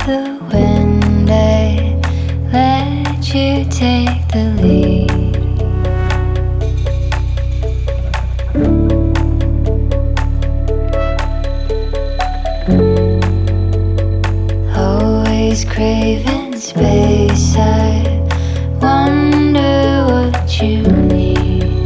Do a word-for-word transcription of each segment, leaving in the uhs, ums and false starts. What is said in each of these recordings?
the wind, I let you take the lead. Always craving space, I wonder what you need.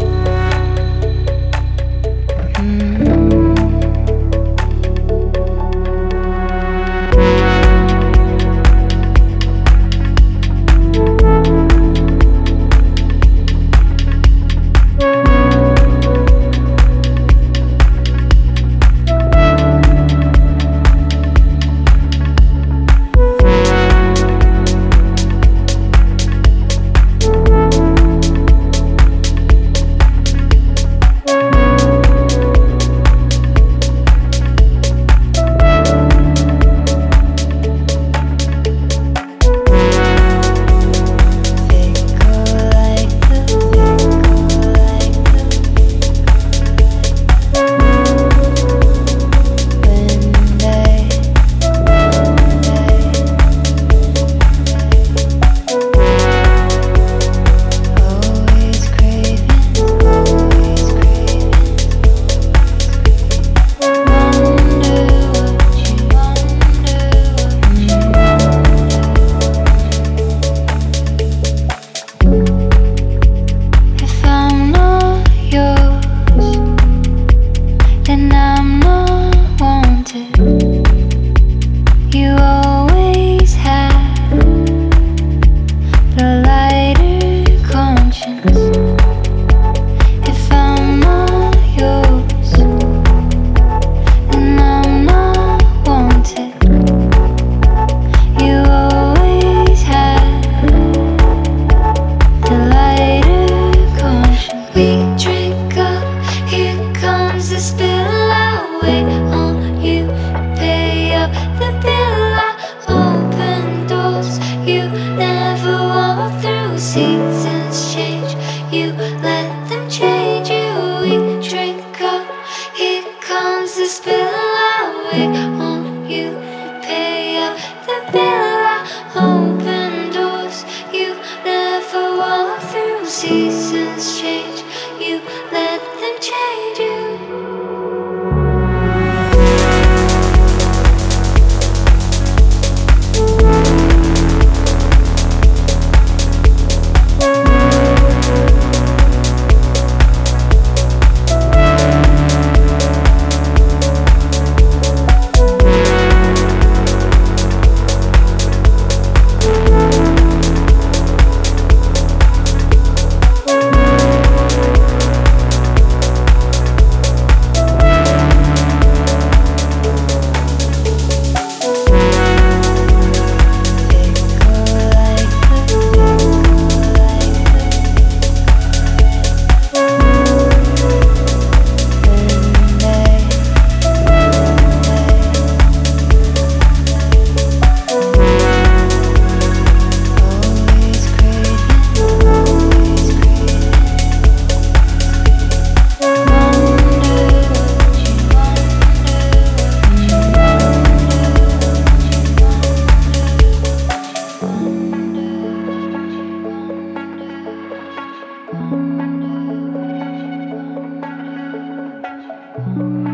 Seasons change, you let them change you. We drink up, here comes the spill. I wait on you, pay up the bill. I open doors you never walk through. Seasons change, you let them change you. Thank you.